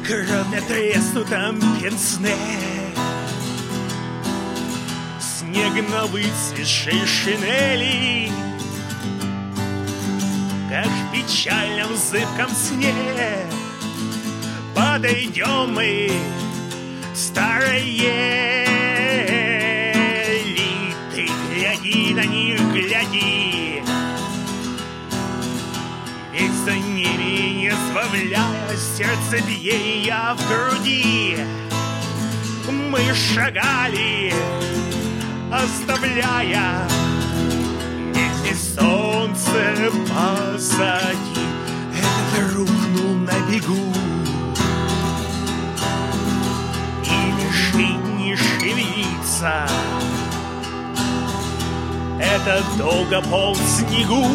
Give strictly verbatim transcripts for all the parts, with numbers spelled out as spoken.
кроме треснутом пенсне. Снег на выцветшей шинели, как в печальном зыбком сне. Подойдем мы к старой ели, ты гляди на них, гляди, ведь за ними, не сбавляя сердцебиения в груди, мы шагали, оставляя здесь солнце позади. Этот рухнул на бегу, и лежит, не шевелится. Этот долго полз в снегу,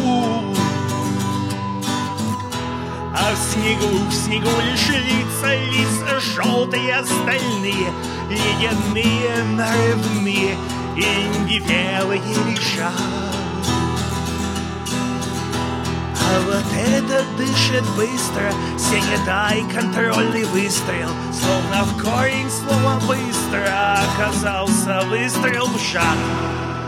а в снегу, в снегу лишь лица, лица желтые, стальные, ледяные, нарывные и невелые лежат. А вот этот дышит быстро, все не дай контрольный выстрел, словно в корень слова быстро оказался выстрел в шаг.